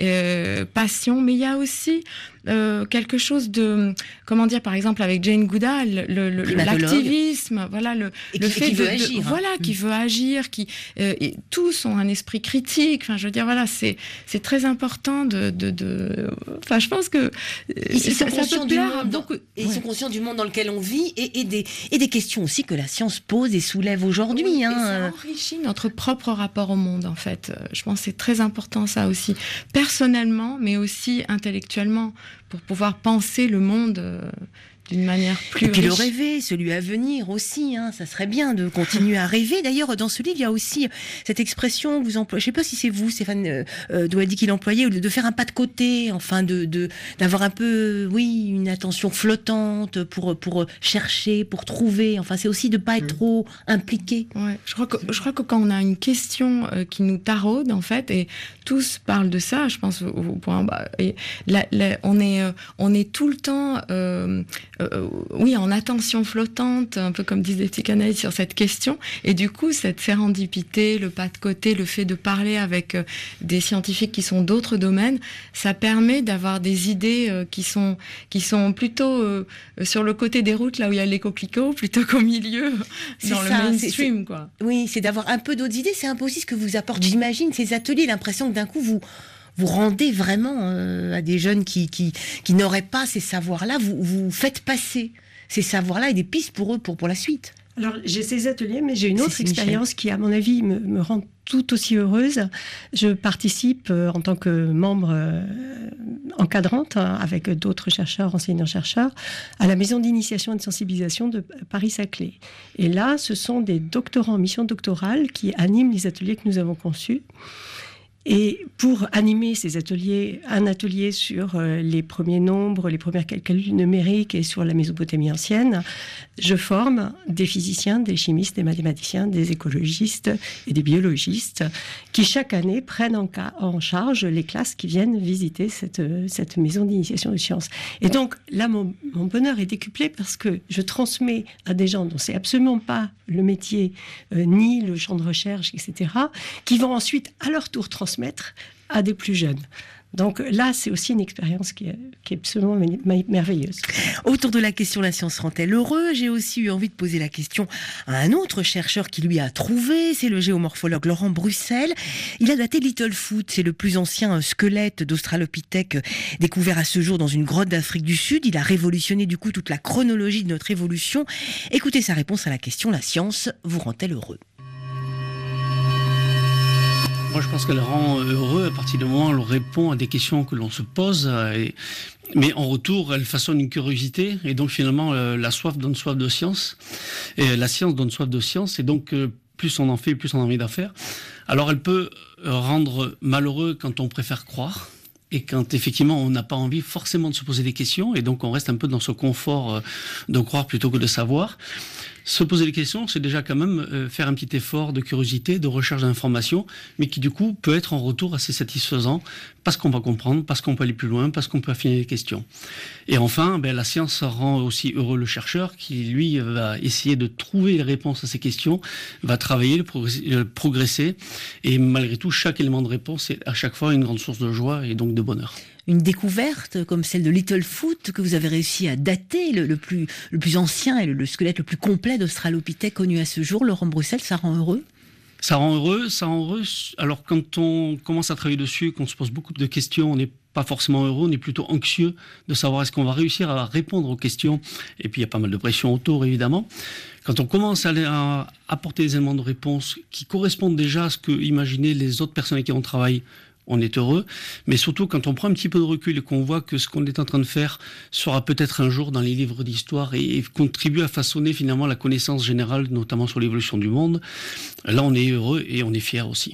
passion, mais il y a aussi quelque chose de, comment dire, par exemple avec Jane Goodall, l'activisme, voilà, le fait qui veut agir, voilà, qui veut agir, qui tous ont un esprit critique. Enfin, je veux dire, voilà, c'est très important enfin, je pense que ils sont conscients du monde, ils sont conscients du monde dans lequel on vit et des questions aussi que la science pose et soulève aujourd'hui. Oui, et ça enrichit notre propre rapport au monde, en fait. Je pense que c'est très important ça aussi, personnellement, mais aussi intellectuellement, pour pouvoir penser le monde d'une manière plus riche. Et puis le rêver, celui à venir aussi, ça serait bien de continuer à rêver. D'ailleurs, dans ce livre, il y a aussi cette expression que vous employez, je ne sais pas si c'est vous, Stéphane Douady, qui l'employait, de faire un pas de côté, enfin, d'avoir un peu, une attention flottante pour chercher, pour trouver. Enfin, c'est aussi de ne pas être trop impliqué. Ouais, je crois que quand on a une question qui nous taraude, en fait, et tous parlent de ça, je pense au point bas, et on est tout le temps en attention flottante, un peu comme disent les psychanalystes sur cette question, et du coup cette sérendipité, le pas de côté, le fait de parler avec des scientifiques qui sont d'autres domaines, ça permet d'avoir des idées qui sont plutôt sur le côté des routes, là où il y a les coquelicots, plutôt qu'au milieu, dans le mainstream, quoi. Oui, c'est d'avoir un peu d'autres idées, c'est un peu aussi ce que vous apporte, j'imagine, ces ateliers, l'impression que d'un coup vous rendez vraiment à des jeunes qui n'auraient pas ces savoirs-là, vous faites passer ces savoirs-là et des pistes pour eux, pour la suite. Alors, j'ai ces ateliers, mais j'ai une autre expérience qui, à mon avis, me rend tout aussi heureuse. Je participe en tant que membre encadrante, avec d'autres chercheurs, enseignants-chercheurs, à la maison d'initiation et de sensibilisation de Paris-Saclay. Et là, ce sont des doctorants en mission doctorale qui animent les ateliers que nous avons conçus. Et pour animer ces ateliers, un atelier sur les premiers nombres, les premiers calculs numériques et sur la Mésopotamie ancienne, je forme des physiciens, des chimistes, des mathématiciens, des écologistes et des biologistes qui chaque année prennent en charge les classes qui viennent visiter cette maison d'initiation de sciences. Et donc là, mon bonheur est décuplé parce que je transmets à des gens dont c'est absolument pas le métier, ni le champ de recherche, etc., qui vont ensuite à leur tour transmettre à des plus jeunes. Donc là, c'est aussi une expérience qui est absolument merveilleuse. Autour de la question « La science rend-elle heureux ?» j'ai aussi eu envie de poser la question à un autre chercheur qui lui a trouvé, c'est le géomorphologue Laurent Bruxelles. Il a daté Littlefoot, c'est le plus ancien squelette d'Australopithèque découvert à ce jour dans une grotte d'Afrique du Sud. Il a révolutionné du coup toute la chronologie de notre évolution. Écoutez sa réponse à la question « La science vous rend-elle heureux ?» Moi, je pense qu'elle rend heureux à partir du moment où elle répond à des questions que l'on se pose. Mais en retour, elle façonne une curiosité. Et donc, finalement, la soif donne soif de science. Et la science donne soif de science. Et donc, plus on en fait, plus on a envie d'en faire. Alors, elle peut rendre malheureux quand on préfère croire. Et quand, effectivement, on n'a pas envie forcément de se poser des questions. Et donc, on reste un peu dans ce confort de croire plutôt que de savoir. Se poser des questions, c'est déjà quand même faire un petit effort de curiosité, de recherche d'informations, mais qui du coup peut être en retour assez satisfaisant parce qu'on va comprendre, parce qu'on peut aller plus loin, parce qu'on peut affiner les questions. Et enfin, la science rend aussi heureux le chercheur qui, lui, va essayer de trouver les réponses à ces questions, va travailler, progresser, et malgré tout, chaque élément de réponse est à chaque fois une grande source de joie et donc de bonheur. Une découverte comme celle de Littlefoot que vous avez réussi à dater, le plus ancien et le squelette le plus complet d'Australopithèque connu à ce jour, Laurent Bruxelles, ça rend heureux ? Ça rend heureux. Alors quand on commence à travailler dessus, qu'on se pose beaucoup de questions, on n'est pas forcément heureux, on est plutôt anxieux de savoir est-ce qu'on va réussir à répondre aux questions. Et puis il y a pas mal de pression autour, évidemment. Quand on commence à apporter des éléments de réponse qui correspondent déjà à ce que imaginaient les autres personnes avec qui on travaille, on est heureux, mais surtout quand on prend un petit peu de recul et qu'on voit que ce qu'on est en train de faire sera peut-être un jour dans les livres d'histoire et contribue à façonner finalement la connaissance générale, notamment sur l'évolution du monde, là on est heureux et on est fier aussi.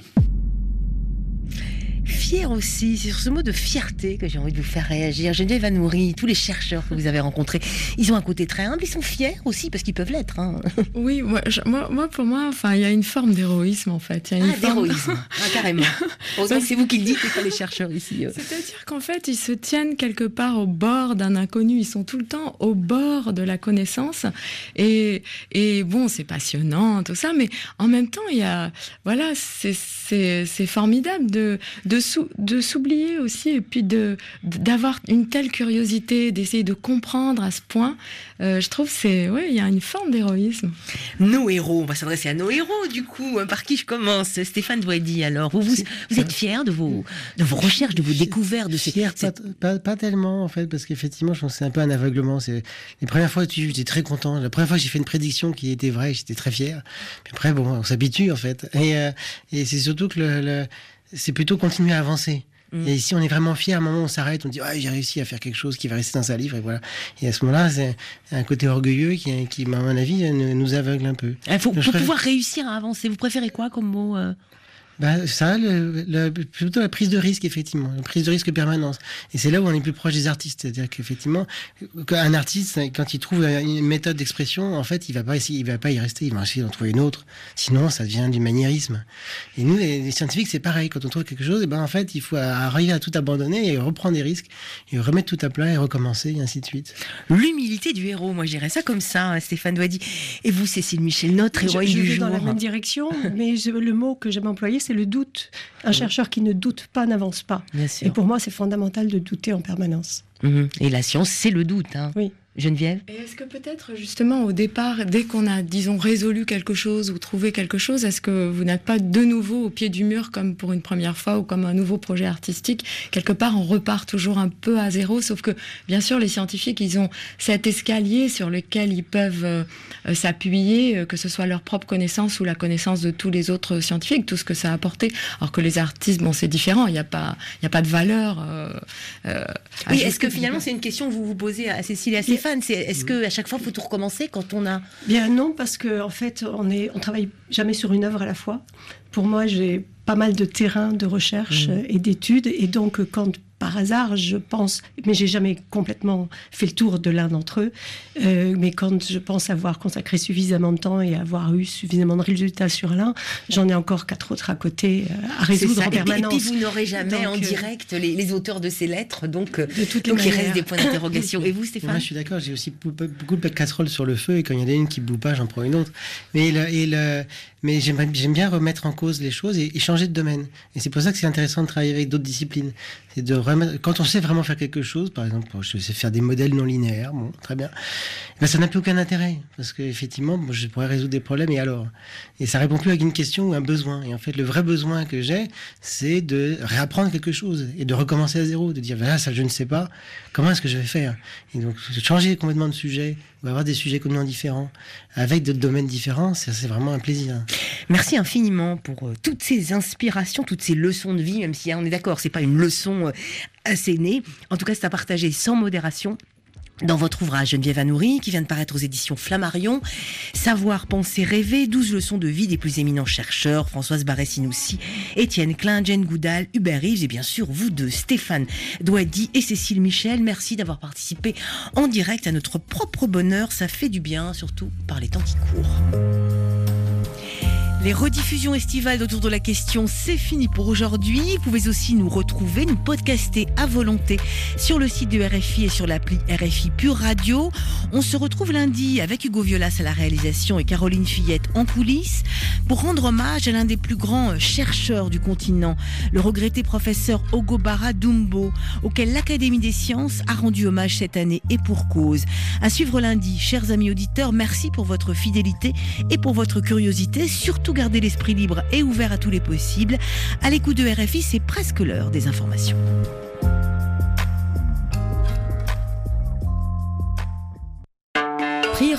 Fier aussi, c'est sur ce mot de fierté que j'ai envie de vous faire réagir. Geneviève Anouri, tous les chercheurs que vous avez rencontrés, ils ont un côté très humble, ils sont fiers aussi parce qu'ils peuvent l'être. Hein. Oui, pour moi, il y a une forme d'héroïsme en fait. Il y a d'héroïsme, carrément. Heureusement que c'est vous qui le dites et pas les chercheurs ici. C'est-à-dire qu'en fait, ils se tiennent quelque part au bord d'un inconnu. Ils sont tout le temps au bord de la connaissance. Et bon, c'est passionnant, tout ça, mais en même temps, c'est formidable de s'oublier aussi et puis d'avoir une telle curiosité, d'essayer de comprendre à ce point. Je trouve il y a une forme d'héroïsme. Nos héros, on va s'adresser à nos héros du coup. Par qui je commence ? Stéphane Douaidy, alors. Vous êtes fier de vos recherches, de vos découvertes de fier, pas tellement en fait, parce qu'effectivement, je pense que c'est un peu un aveuglement. C'est les premières fois, j'étais très content. La première fois que j'ai fait une prédiction qui était vraie, j'étais très fier. Puis après, on s'habitue en fait. Et c'est surtout que c'est plutôt continuer à avancer. Et ici, on est vraiment fier. À un moment, on s'arrête, on dit j'ai réussi à faire quelque chose qui va rester dans un livre, et voilà. Et à ce moment-là, c'est un côté orgueilleux qui à mon avis, nous aveugle un peu. Pour pouvoir réussir à avancer, vous préférez quoi comme mot plutôt la prise de risque, effectivement, la prise de risque permanence. Et c'est là où on est plus proche des artistes, c'est-à-dire qu'effectivement, un artiste, quand il trouve une méthode d'expression, en fait, il va pas y rester, il va essayer d'en trouver une autre. Sinon, ça devient du maniérisme. Et nous, les scientifiques, c'est pareil. Quand on trouve quelque chose, en fait, il faut arriver à tout abandonner et reprendre des risques, et remettre tout à plat et recommencer, et ainsi de suite. L'humilité du héros, moi, je dirais ça comme ça, Stéphane Douaidy. Et vous, Cécile Michel, notre héroïne du jour. Je vais dans la même direction, mais le mot que j'aime employer, c'est le doute. Un chercheur qui ne doute pas n'avance pas. Et pour moi, c'est fondamental de douter en permanence. Et la science, c'est le doute. Hein. Oui. Geneviève ? Et est-ce que peut-être justement au départ, dès qu'on a, disons, résolu quelque chose ou trouvé quelque chose, est-ce que vous n'êtes pas de nouveau au pied du mur comme pour une première fois ou comme un nouveau projet artistique ? Quelque part, on repart toujours un peu à zéro, sauf que bien sûr, les scientifiques, ils ont cet escalier sur lequel ils peuvent s'appuyer, que ce soit leur propre connaissance ou la connaissance de tous les autres scientifiques, tout ce que ça a apporté. Alors que les artistes, c'est différent, il n'y a pas de valeur. Oui, est-ce que finalement, c'est une question que vous vous posez à Cécile et à Stéphane ? Stéphane, est-ce qu'à chaque fois, il faut tout recommencer quand on a... Bien non, parce qu'en fait, on travaille jamais sur une œuvre à la fois. Pour moi, j'ai pas mal de terrain de recherche et d'études, et donc quand par hasard, je pense, mais j'ai jamais complètement fait le tour de l'un d'entre eux, mais quand je pense avoir consacré suffisamment de temps et avoir eu suffisamment de résultats sur l'un, j'en ai encore 4 autres à côté à résoudre en permanence. Et puis vous n'aurez jamais en direct les auteurs de ces lettres, donc il reste des points d'interrogation. Et vous, Stéphane? Moi, je suis d'accord, j'ai aussi beaucoup de casseroles sur le feu, et quand il y en a une qui ne bout pas, j'en prends une autre. Mais j'aime bien remettre en cause les choses et changer de domaine. Et c'est pour ça que c'est intéressant de travailler avec d'autres disciplines. C'est de quand on sait vraiment faire quelque chose, par exemple, je sais faire des modèles non linéaires, bon, très bien, ben ça n'a plus aucun intérêt, parce qu'effectivement, je pourrais résoudre des problèmes, et alors? Et ça répond plus à une question ou un besoin. Et en fait, le vrai besoin que j'ai, c'est de réapprendre quelque chose, et de recommencer à zéro, de dire, voilà, ça je ne sais pas, comment est-ce que je vais faire? Et donc, changer complètement de sujet, ou avoir des sujets complètement différents, avec d'autres domaines différents, c'est vraiment un plaisir. Merci infiniment pour toutes ces inspirations, toutes ces leçons de vie, même si on est d'accord, c'est pas une leçon assénée. En tout cas, c'est à partager sans modération. Dans votre ouvrage Geneviève Anoury, qui vient de paraître aux éditions Flammarion, Savoir, penser, rêver, 12 leçons de vie des plus éminents chercheurs, Françoise Barré-Sinoussi, Étienne Klein, Jane Goodall, Hubert Reeves, et bien sûr vous deux, Stéphane Douady et Cécile Michel. Merci d'avoir participé en direct à notre propre bonheur. Ça fait du bien, surtout par les temps qui courent. Les rediffusions estivales autour de la question, c'est fini pour aujourd'hui. Vous pouvez aussi nous retrouver, nous podcaster à volonté sur le site de RFI et sur l'appli RFI Pure Radio. On se retrouve lundi avec Hugo Violas à la réalisation et Caroline Fillette en coulisses pour rendre hommage à l'un des plus grands chercheurs du continent, le regretté professeur Ogobara Dumbo, auquel l'Académie des sciences a rendu hommage cette année, et pour cause. À suivre lundi, chers amis auditeurs, merci pour votre fidélité et pour votre curiosité. Surtout gardez l'esprit libre et ouvert à tous les possibles. À l'écoute de RFI, c'est presque l'heure des informations.